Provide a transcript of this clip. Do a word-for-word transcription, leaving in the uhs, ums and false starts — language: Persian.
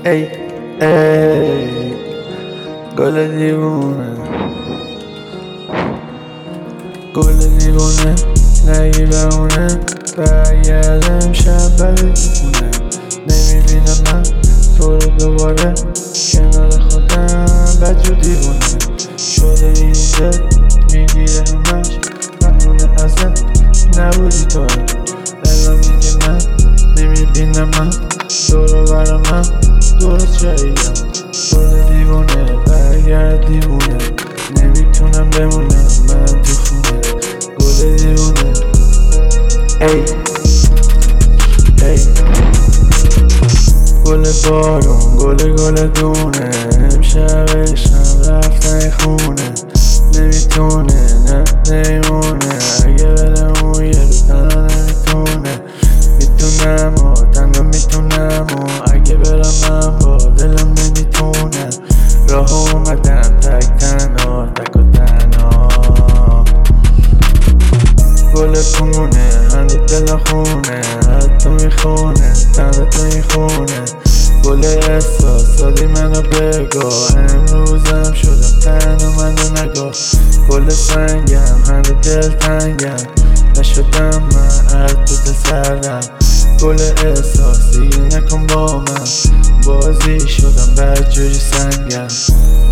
ای ای گل دیوونه، گل دیوونه نگی بمونه، برگردم شب ببینونه. نمیبینم من تو رو دوباره کنار خودم، بدجور دیوونه شده این دل میگیره همش بهونه ازت نبودی تو. الان میگی من نمیبینم من تو رو برا من درست جاییم. گل دیوونه برگرد دیوونه، نمیتونم بمونم من تو خونه. گل دیوونه ای ای گل بارون گل گل دونه، امشبشم رفتن خونه. نمیتونه نه نمیمونه، اگه برم اون یه رو تنها نمیتونه. میتونم و تنها میتونم و اگه برم من با دلم نمیتونه. راه اومدم تک تنها تک و تنها. گل پونه هنده دل خونه، حتی میخونه تنده تو میخونه. گل احساساتی منو بگو، امروزم شدم تنها منو نگاه. گل سنگم هنده دل تنگم، نشدم من از تو دل سردم. گل احساسی نکن با من، بازی شدم بدجوری سنگم.